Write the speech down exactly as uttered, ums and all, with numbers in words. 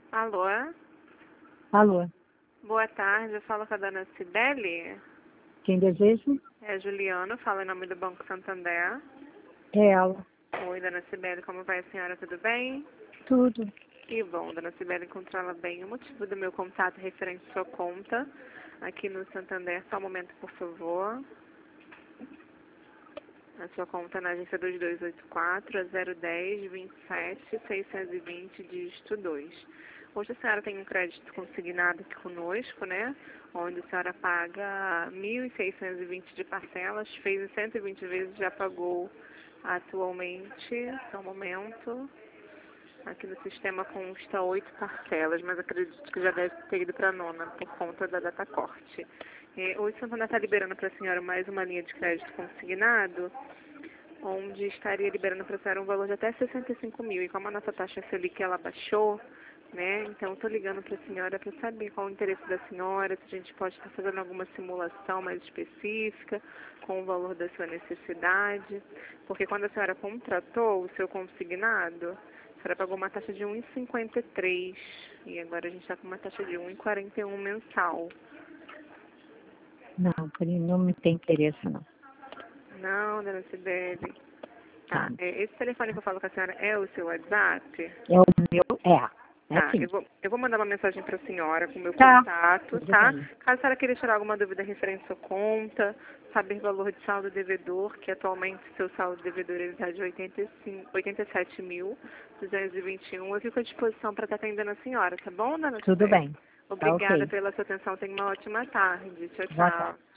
Alô? Alô, Boa tarde, eu falo com a dona Cibele. quem deseja? É a Juliana, falo em nome do Banco Santander. É ela. Oi, dona Cibele, como vai a senhora? Tudo bem? Tudo. Que bom, dona Cibele, encontrá-la bem. O motivo do meu contato é referente à sua conta aqui no Santander. Só um momento, por favor. A sua conta na agência dois dois oito quatro, zero um zero, vinte e sete, seiscentos e vinte, dígito dois. Hoje a senhora tem um crédito consignado aqui conosco, né? Onde a senhora paga mil e seiscentos e vinte de parcelas, fez em cento e vinte vezes, já pagou atualmente. Só um momento. Aqui no sistema consta oito parcelas, mas acredito que já deve ter ido para a nona por conta da data corte. É, hoje o Santander está liberando para a senhora mais uma linha de crédito consignado, onde estaria liberando para a senhora um valor de até sessenta e cinco mil. E como a nossa taxa Selic ela baixou, né? Então estou ligando para a senhora para saber qual o interesse da senhora, se a gente pode estar fazendo alguma simulação mais específica com o valor da sua necessidade. Porque quando a senhora contratou o seu consignado, a senhora pagou uma taxa de um vírgula cinquenta e três e agora a gente está com uma taxa de um vírgula quarenta e um mensal. Não, por aí não me tem interesse, não. Não, dona Cibele. Tá. Tá, é, esse telefone que eu falo com a senhora é o seu WhatsApp? É o meu? É. É Tá, sim. eu vou, eu vou mandar uma mensagem para a senhora com o meu Tá. contato, Tudo tá? bem. Caso a senhora queira tirar alguma dúvida referente à sua conta, saber valor de saldo devedor, que atualmente seu saldo devedor ele está de oitenta e cinco, oitenta e sete mil, duzentos e vinte e um, eu fico à disposição para estar atendendo a senhora, tá bom, dona Tudo Sibeli? bem. Tá Obrigada ok. pela sua atenção, tenha uma ótima tarde. Tchau, Boa tarde. tchau.